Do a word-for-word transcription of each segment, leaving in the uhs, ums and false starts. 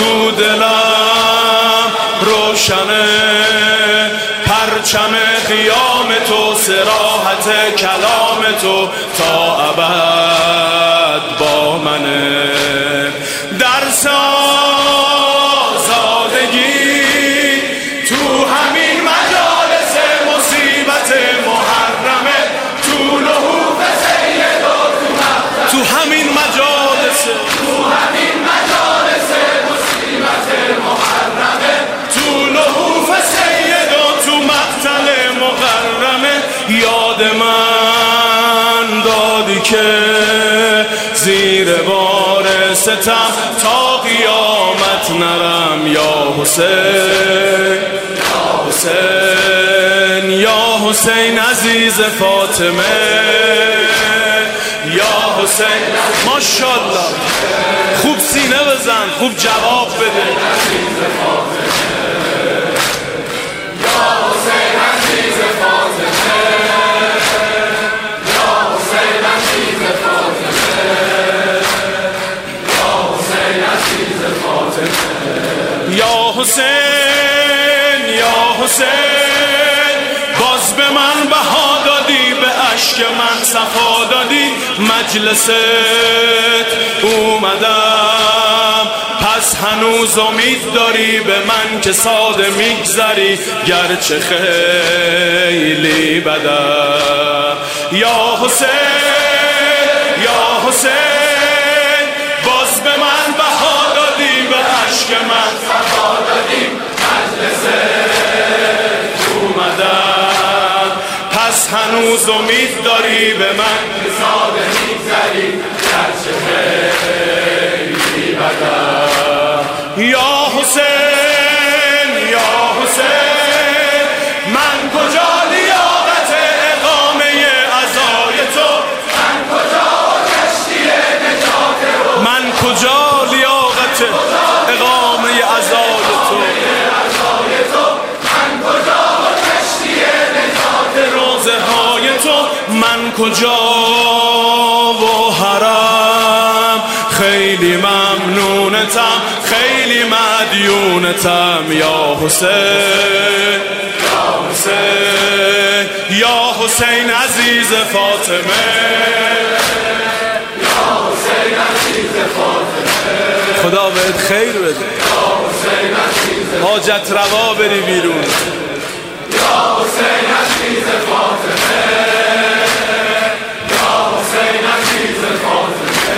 تو دلم روشنه، پرچم قیام تو، صراحت کلام تو تا ابد با منه. در آزادگی تو همین مجالس مصیبت محرمه، تو لحوف سید و تو مقتل، تو همین مجالس، تو همین مجالس مصیبت محرمه، تو لحوف سید و تو مقتل مقرمه. یاد من دادی که زیر بار ستم تا قیامت نرم یا حسین، یا حسین، یا حسین عزیز فاطمه، یا حسین. ماشاءالله خوب سینه بزن، خوب جواب بده. یا حسین، یا حسین، باز به من بها دادی، به اشک من صفا دادی، مجلست اومدم، پس هنوز امید داری به من که ساده میگذری گرچه خیلی بدم. یا حسین، یا حسین، باز به من بها دادی، به اشک من صفا دادی، مجلس اومدم، پس هنوز امید داری به من که ساده میگذری گرچه خیلی بدم. یا حسین، یا حسین، من کجا لیاقت اقامه عزای تو، من کجا کشتی نجات رو، من کجا لیاقت اقامه عزای تو، من کجا کشتی نجات روزه های تو، من کجا و حرم خیلی ممنونتم، خیلی مدیونتم. یا حسین، یا حسین، یا حسین عزیز فاطمه، یا حسین عزیز فاطمه. خدا بهت خیر بده، یا حسین عزیز، حاجت روا بری بیرون. یا حسین عزیز فاطمه، یا حسین عزیز فاطمه،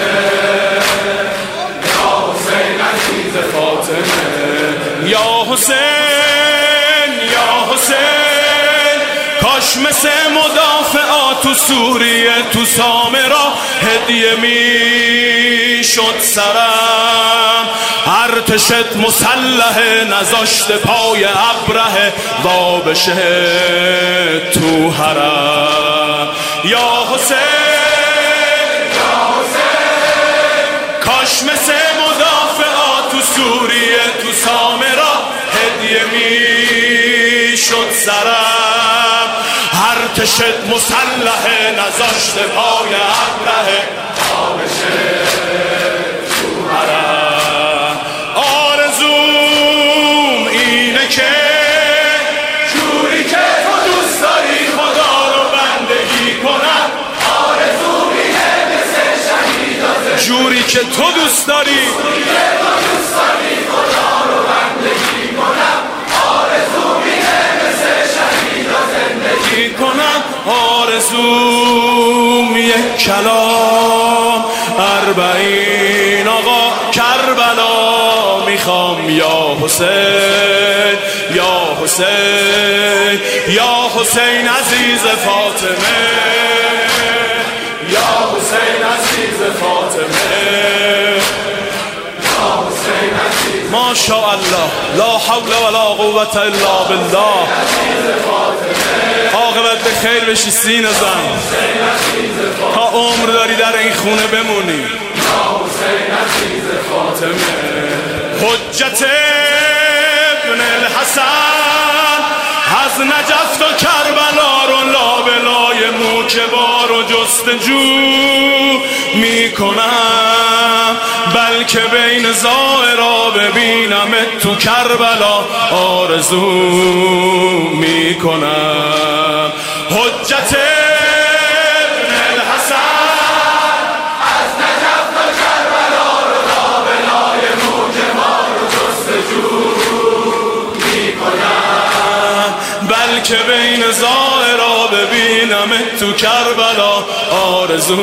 یا حسین عزیز فاطمه. یا حسین، یا حسین، کاش مثل مدافعات تو سوریه تو سامرا هدیه می شد سرم، ارتشت مسلح نذاشت پای ابره وا بشه تو حرم. یا حسین، یا حسین، کاش مثل مدافعات تو سوریه تو سامرا هدیه می شد سرم، ارتشت مسلح نذاشت پای ابره وا بشه تو حرم. آرزوم اینه که جوری که تو دوست داری خدا رو بندگی کنم، آرزوم اینه مثل شهیدا، جوری که تو دوست داری خدا رو بندگی کنم، آرزوم اینه مثل شهیدا زندگی کنم. آرزوم یک کلام اربعین آقا کربلا میخوام. یا حسین، یا حسین، یا حسین عزیز فاطمه، یا حسین عزیز فاطمه، یا حسین عزیز. ماشاءالله، لا حول ولا قوة الا بالله. عاقبت به خیر بشی، سینه زن تا عمر داری در این خونه بمونی. یا حسین عزیز فاطمه، حجت ابن الحسن، از نجف تا کربلا رو لابلای موکبار و جستجو میکنم، بل بلکه بین زائرا ببینم تو کربلا آرزو میکنم. حجت ابن الحسن از نجف تا کربلا رو لابلای موج ما رو جستجو میکنم. بلکه بین زائرا ببینم تو کربلا آرزو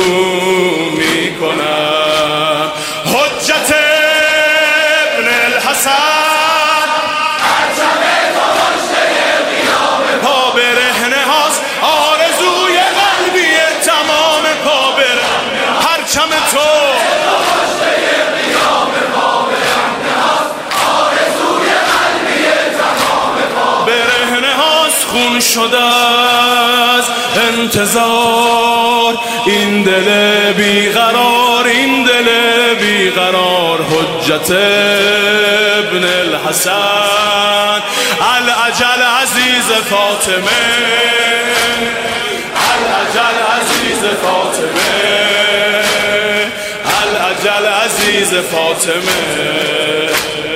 میکنم. حجت ابن الحسن پرچم تو مشته قیام پا برهنه هاست آرزوی قلبی تمام پا برهنه پرچم تو مشته قیام پا برهنه هاست آرزوی قلبی تمام پا برهنه هاست. خون شده از انتظار این دل بیقرار این دل بیقرار. حجت ابن الحسن العجل عزیز فاطمه العجل عزیز فاطمه العجل عزیز فاطمه.